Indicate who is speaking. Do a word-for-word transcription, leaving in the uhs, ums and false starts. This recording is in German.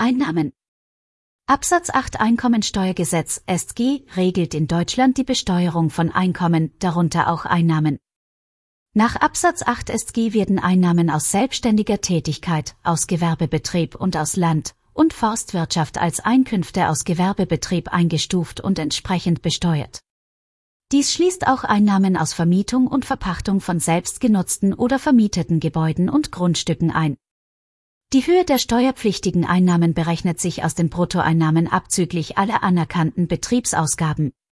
Speaker 1: Einnahmen. Absatz acht Einkommensteuergesetz S t G regelt in Deutschland die Besteuerung von Einkommen, darunter auch Einnahmen. Nach Absatz acht S t G werden Einnahmen aus selbstständiger Tätigkeit, aus Gewerbebetrieb und aus Land- und Forstwirtschaft als Einkünfte aus Gewerbebetrieb eingestuft und entsprechend besteuert. Dies schließt auch Einnahmen aus Vermietung und Verpachtung von selbstgenutzten oder vermieteten Gebäuden und Grundstücken ein. Die Höhe der steuerpflichtigen Einnahmen berechnet sich aus den Bruttoeinnahmen abzüglich aller anerkannten Betriebsausgaben.